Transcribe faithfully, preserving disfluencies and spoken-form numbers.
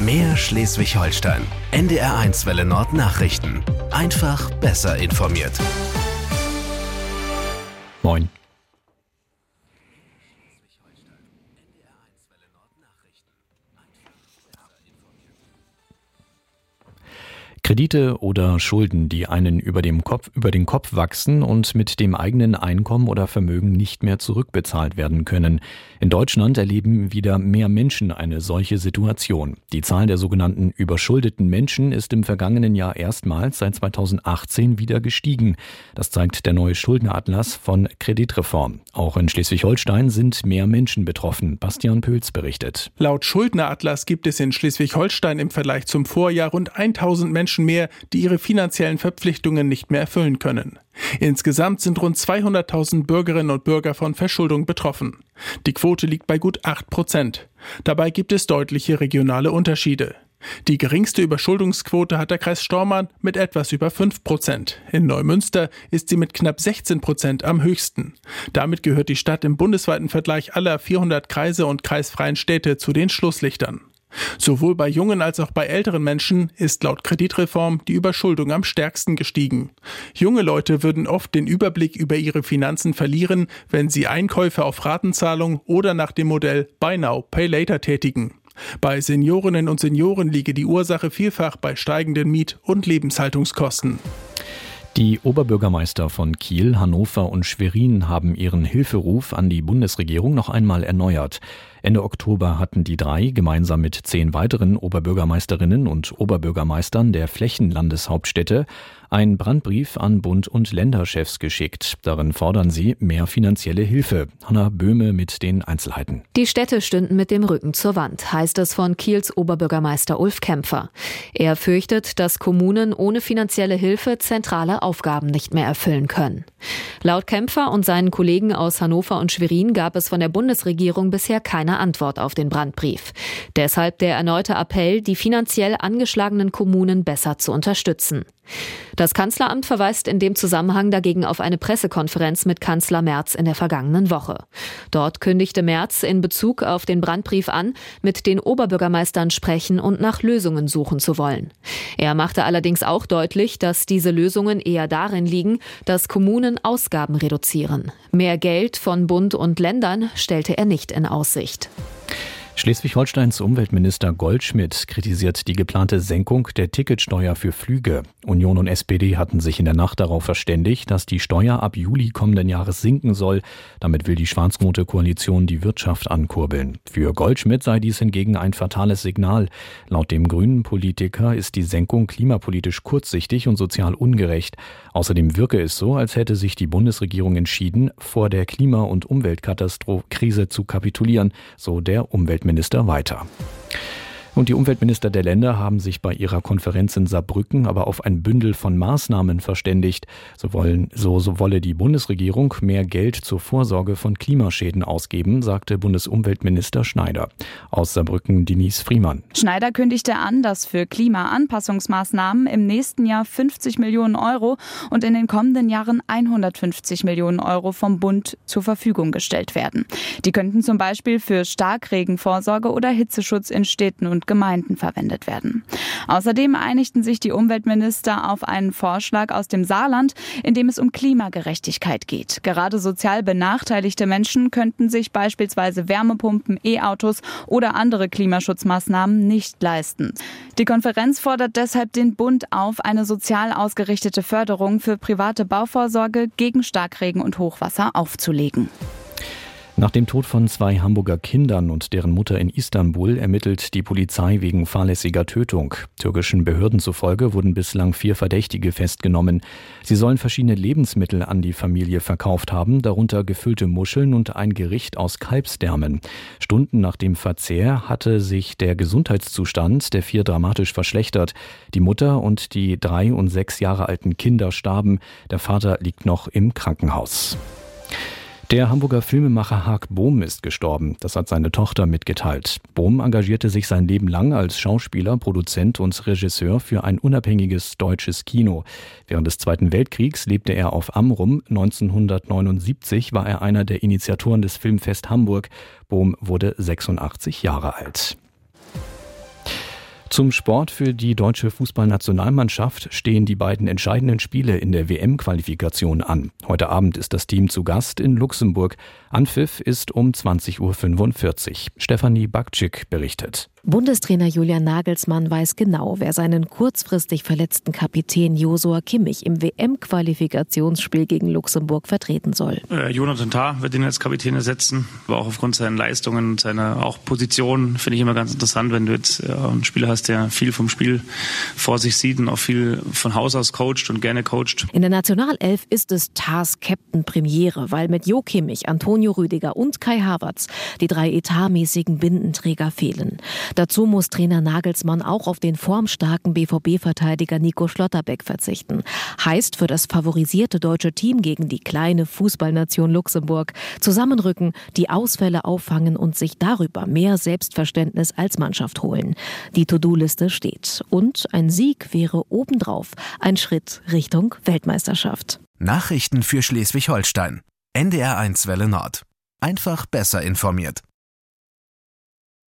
Mehr Schleswig-Holstein. N D R eins Welle Nord Nachrichten. Einfach besser informiert. Moin. Kredite oder Schulden, die einen über dem Kopf, über den Kopf wachsen und mit dem eigenen Einkommen oder Vermögen nicht mehr zurückbezahlt werden können. In Deutschland erleben wieder mehr Menschen eine solche Situation. Die Zahl der sogenannten überschuldeten Menschen ist im vergangenen Jahr erstmals seit zweitausendachtzehn wieder gestiegen. Das zeigt der neue Schuldenatlas von Kreditreform. Auch in Schleswig-Holstein sind mehr Menschen betroffen. Bastian Pöls berichtet. Laut Schuldneratlas gibt es in Schleswig-Holstein im Vergleich zum Vorjahr rund tausend Menschen mehr, die ihre finanziellen Verpflichtungen nicht mehr erfüllen können. Insgesamt sind rund zweihunderttausend Bürgerinnen und Bürger von Verschuldung betroffen. Die Quote liegt bei gut acht Prozent. Dabei gibt es deutliche regionale Unterschiede. Die geringste Überschuldungsquote hat der Kreis Stormarn mit etwas über fünf Prozent. In Neumünster ist sie mit knapp sechzehn Prozent am höchsten. Damit gehört die Stadt im bundesweiten Vergleich aller vierhundert Kreise und kreisfreien Städte zu den Schlusslichtern. Sowohl bei jungen als auch bei älteren Menschen ist laut Kreditreform die Überschuldung am stärksten gestiegen. Junge Leute würden oft den Überblick über ihre Finanzen verlieren, wenn sie Einkäufe auf Ratenzahlung oder nach dem Modell Buy Now, Pay Later tätigen. Bei Seniorinnen und Senioren liege die Ursache vielfach bei steigenden Miet- und Lebenshaltungskosten. Die Oberbürgermeister von Kiel, Hannover und Schwerin haben ihren Hilferuf an die Bundesregierung noch einmal erneuert. Ende Oktober hatten die drei gemeinsam mit zehn weiteren Oberbürgermeisterinnen und Oberbürgermeistern der Flächenlandeshauptstädte einen Brandbrief an Bund- und Länderchefs geschickt. Darin fordern sie mehr finanzielle Hilfe. Hanna Böhme mit den Einzelheiten. Die Städte stünden mit dem Rücken zur Wand, heißt es von Kiels Oberbürgermeister Ulf Kämpfer. Er fürchtet, dass Kommunen ohne finanzielle Hilfe zentrale Aufgaben nicht mehr erfüllen können. Laut Kämpfer und seinen Kollegen aus Hannover und Schwerin gab es von der Bundesregierung bisher keine Antwort auf den Brandbrief. Deshalb der erneute Appell, die finanziell angeschlagenen Kommunen besser zu unterstützen. Das Kanzleramt verweist in dem Zusammenhang dagegen auf eine Pressekonferenz mit Kanzler Merz in der vergangenen Woche. Dort kündigte Merz in Bezug auf den Brandbrief an, mit den Oberbürgermeistern sprechen und nach Lösungen suchen zu wollen. Er machte allerdings auch deutlich, dass diese Lösungen eher darin liegen, dass Kommunen Ausgaben reduzieren. Mehr Geld von Bund und Ländern stellte er nicht in Aussicht. Schleswig-Holsteins Umweltminister Goldschmidt kritisiert die geplante Senkung der Ticketsteuer für Flüge. Union und S P D hatten sich in der Nacht darauf verständigt, dass die Steuer ab Juli kommenden Jahres sinken soll. Damit will die schwarz-rote Koalition die Wirtschaft ankurbeln. Für Goldschmidt sei dies hingegen ein fatales Signal. Laut dem grünen Politiker ist die Senkung klimapolitisch kurzsichtig und sozial ungerecht. Außerdem wirke es so, als hätte sich die Bundesregierung entschieden, vor der Klima- und Umweltkatastrophe zu kapitulieren, so der Umweltminister. Minister weiter. Und die Umweltminister der Länder haben sich bei ihrer Konferenz in Saarbrücken aber auf ein Bündel von Maßnahmen verständigt. So, wollen, so, so wolle die Bundesregierung mehr Geld zur Vorsorge von Klimaschäden ausgeben, sagte Bundesumweltminister Schneider. Aus Saarbrücken Denise Friemann. Schneider kündigte an, dass für Klimaanpassungsmaßnahmen im nächsten Jahr fünfzig Millionen Euro und in den kommenden Jahren hundertfünfzig Millionen Euro vom Bund zur Verfügung gestellt werden. Die könnten zum Beispiel für Starkregenvorsorge oder Hitzeschutz in Städten und Gemeinden verwendet werden. Außerdem einigten sich die Umweltminister auf einen Vorschlag aus dem Saarland, in dem es um Klimagerechtigkeit geht. Gerade sozial benachteiligte Menschen könnten sich beispielsweise Wärmepumpen, E-Autos oder andere Klimaschutzmaßnahmen nicht leisten. Die Konferenz fordert deshalb den Bund auf, eine sozial ausgerichtete Förderung für private Bauvorsorge gegen Starkregen und Hochwasser aufzulegen. Nach dem Tod von zwei Hamburger Kindern und deren Mutter in Istanbul ermittelt die Polizei wegen fahrlässiger Tötung. Türkischen Behörden zufolge wurden bislang vier Verdächtige festgenommen. Sie sollen verschiedene Lebensmittel an die Familie verkauft haben, darunter gefüllte Muscheln und ein Gericht aus Kalbsdärmen. Stunden nach dem Verzehr hatte sich der Gesundheitszustand der vier dramatisch verschlechtert. Die Mutter und die drei und sechs Jahre alten Kinder starben. Der Vater liegt noch im Krankenhaus. Der Hamburger Filmemacher Hark Bohm ist gestorben. Das hat seine Tochter mitgeteilt. Bohm engagierte sich sein Leben lang als Schauspieler, Produzent und Regisseur für ein unabhängiges deutsches Kino. Während des Zweiten Weltkriegs lebte er auf Amrum. neunzehnhundertneunundsiebzig war er einer der Initiatoren des Filmfest Hamburg. Bohm wurde sechsundachtzig Jahre alt. Zum Sport. Für die deutsche Fußballnationalmannschaft stehen die beiden entscheidenden Spiele in der W M-Qualifikation an. Heute Abend ist das Team zu Gast in Luxemburg. Anpfiff ist um zwanzig Uhr fünfundvierzig. Stefanie Bakczyk berichtet. Bundestrainer Julian Nagelsmann weiß genau, wer seinen kurzfristig verletzten Kapitän Josua Kimmich im W M-Qualifikationsspiel gegen Luxemburg vertreten soll. Äh, Jonathan Tah wird ihn als Kapitän ersetzen, aber auch aufgrund seiner Leistungen und seiner auch Position finde ich immer ganz interessant, wenn du jetzt äh, einen Spieler hast, der viel vom Spiel vor sich sieht und auch viel von Haus aus coacht und gerne coacht. In der Nationalelf ist es Tahs Captain-Premiere, weil mit Jo Kimmich, Antonio Rüdiger und Kai Havertz die drei etatmäßigen Bindenträger fehlen. Dazu muss Trainer Nagelsmann auch auf den formstarken B V B-Verteidiger Nico Schlotterbeck verzichten. Heißt für das favorisierte deutsche Team gegen die kleine Fußballnation Luxemburg zusammenrücken, die Ausfälle auffangen und sich darüber mehr Selbstverständnis als Mannschaft holen. Die To-Do-Liste steht. Und ein Sieg wäre obendrauf ein Schritt Richtung Weltmeisterschaft. Nachrichten für Schleswig-Holstein. N D R eins Welle Nord. Einfach besser informiert.